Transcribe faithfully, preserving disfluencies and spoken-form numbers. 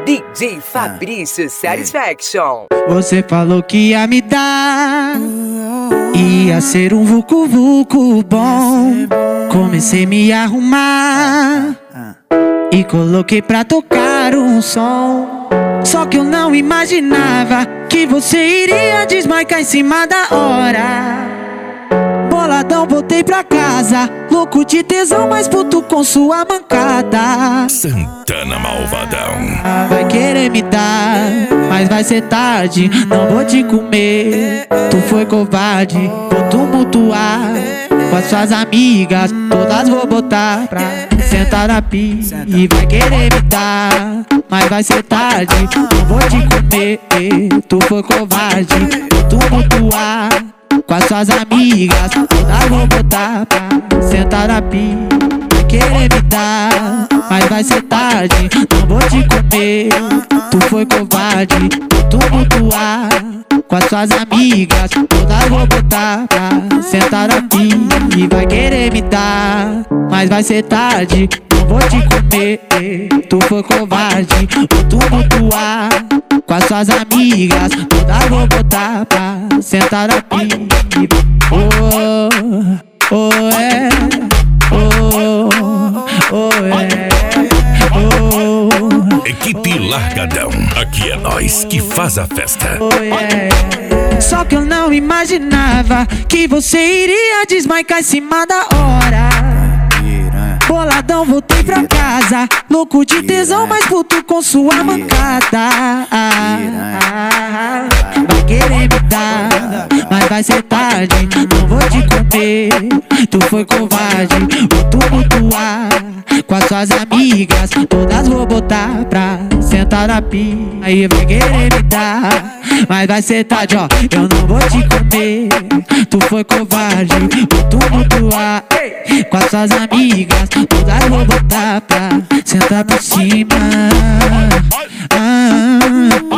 D J Fabrício Satisfaction. Você falou que ia me dar, ia ser um vucu vucu bom. Comecei a me arrumar e coloquei pra tocar um som. Só que eu não imaginava que você iria desmarcar em cima da hora. Boladão, voltei pra casa, louco de tesão, mas puto com sua mancada. Santana Malvadão. Vai querer me dar, mas vai ser tarde, não vou te comer. Tu foi covarde, vou tumultuar com as suas amigas, todas vou botar pra sentar na pia. E vai querer me dar, mas vai ser tarde, não vou te comer. Tu foi covarde, vou tumultuar com as suas amigas, todas vou botar pra sentar na pia. Vai querer me dar, mas vai ser tarde, não vou te comer. Tu foi covarde, vou tumultuar com as suas amigas, todas vou botar pra sentar na pia. E vai querer me dar, mas vai ser tarde, não vou te comer. Tu foi covarde, vou tumultuar com as suas amigas, todas vou botar pra sentar na pia. Oh, oh, é, oh, oh, é, oh. Equipe Largadão, aqui é nós que faz a festa. Oh, yeah. Só que eu não imaginava que você iria desmarcar em cima da hora. Boladão, voltei pra casa, louco de tesão, mas puto com sua mancada. Vai querer me dar, mas vai ser tarde, não vou te comer. Tu foi covarde, vou tumultuar com as suas amigas, todas vou botar pra sentar na pia. Aí vai querer me dar, mas vai ser tarde, ó, eu não vou te comer. Tu foi covarde, vou tumultuar com as suas amigas, todas vou botar pra sentar por cima. Ah,